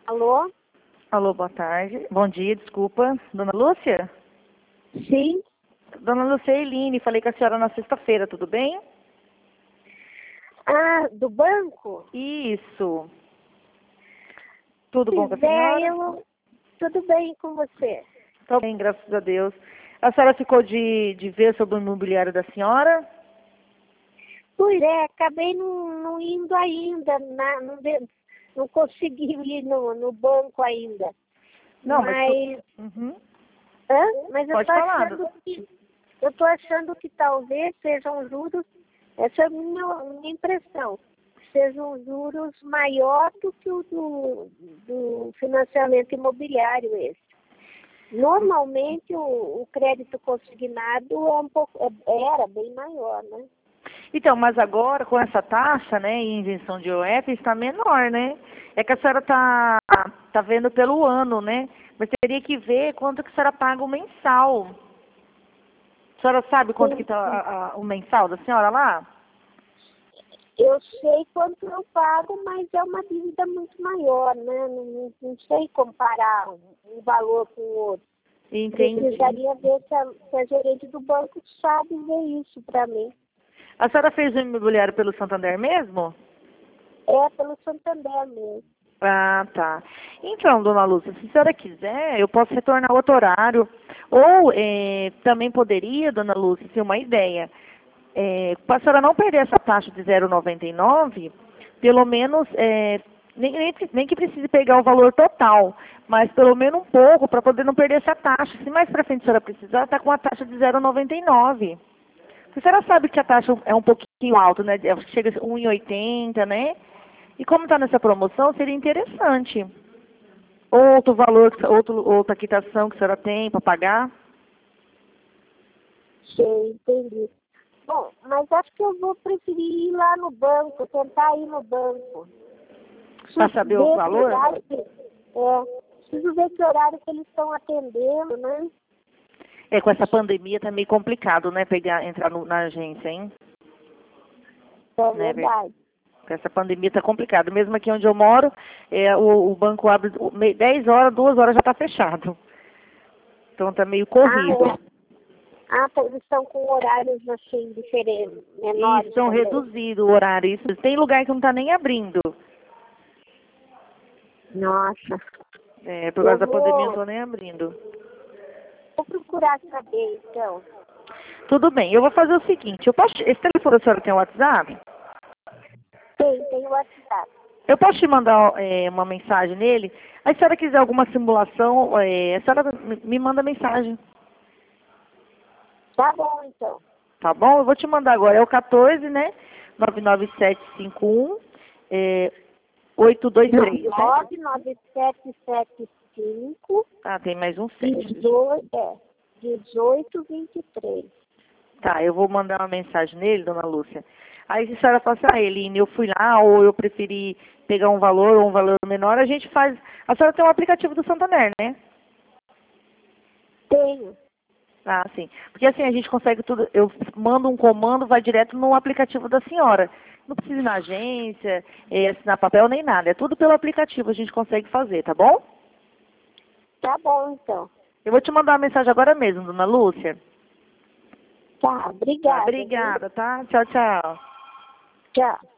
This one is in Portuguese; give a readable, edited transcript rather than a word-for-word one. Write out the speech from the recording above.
Alô? Alô, boa tarde. Bom dia, desculpa. Dona Lúcia? Sim. Dona Lúcia Eline, falei com a senhora na sexta-feira, tudo bem? Ah, do banco? Isso. Tudo bom com a Pois é, senhora? tudo bem com você? Tô bem, graças a Deus. A senhora ficou de ver sobre o imobiliário da senhora? Pois é, acabei não indo ainda, não consegui ir no banco ainda. Não, Mas, Uhum. mas Pode falar. eu tô achando que talvez sejam juros, essa é a minha impressão, sejam juros maior do que o do financiamento imobiliário esse. Normalmente o crédito consignado era bem maior, né? Então, mas agora com essa taxa, né, e isenção de IOF está menor, né? É que a senhora tá vendo pelo ano, né? Mas teria que ver quanto que a senhora paga o mensal. A senhora sabe quanto que está o mensal da senhora lá? Eu sei quanto eu pago, mas é uma dívida muito maior, né? Não sei comparar um valor com o outro. Entendi. Precisaria ver se a gerente do banco sabe ver isso para mim. A senhora fez o imobiliário pelo Santander mesmo? É pelo Santander mesmo. Ah, tá. Então, dona Lúcia, se a senhora quiser, eu posso retornar outro horário. Ou também poderia, dona Lúcia, ser uma ideia. Para a senhora não perder essa taxa de 0,99, pelo menos, nem que precise pegar o valor total, mas pelo menos um pouco, para poder não perder essa taxa. Se mais para frente a senhora precisar, está com a taxa de 0,99. A senhora sabe que a taxa é um pouquinho alta, né? Chega a 1,80, né? E como está nessa promoção, seria interessante. Outro valor, outra quitação que a senhora tem para pagar. Sei, entendi. Bom, mas acho que eu vou preferir ir lá no banco, tentar ir no banco. Para saber o valor? Preciso ver que horário que eles estão atendendo, né? Com essa pandemia tá meio complicado, né? Entrar na agência, hein? É Né, verdade. com essa pandemia tá complicado. Mesmo aqui onde eu moro, o banco abre 10 horas, 2 horas já tá fechado. Então tá meio corrido. Eles estão com horários assim diferentes, menores. E estão também. reduzindo o horário. Isso, tem lugar que não tá nem abrindo. Nossa. Por causa da pandemia não tô nem abrindo. Vou procurar saber, então. Tudo bem, eu vou fazer o seguinte, esse telefone da senhora tem WhatsApp? Tem o WhatsApp. Eu posso te mandar uma mensagem nele? Aí se a senhora quiser alguma simulação, a senhora me manda mensagem. Tá bom, então. Tá bom? Eu vou te mandar agora. É o 14, né? 99751 823. 99775 Tem mais um 7. 1823. Tá, eu vou mandar uma mensagem nele, dona Lúcia. Aí se a senhora fala assim, Eline, eu fui lá, ou eu preferi pegar um valor ou um valor menor, a gente faz. A senhora tem um aplicativo do Santander, né? Tenho. Ah, sim. Porque assim a gente consegue tudo. Eu mando um comando, vai direto no aplicativo da senhora. Não precisa ir na agência, assinar papel nem nada. É tudo pelo aplicativo a gente consegue fazer, tá bom? Tá bom, então. Eu vou te mandar uma mensagem agora mesmo, dona Lúcia. Tá, obrigada. Obrigada, tá? Tchau, tchau. Tchau.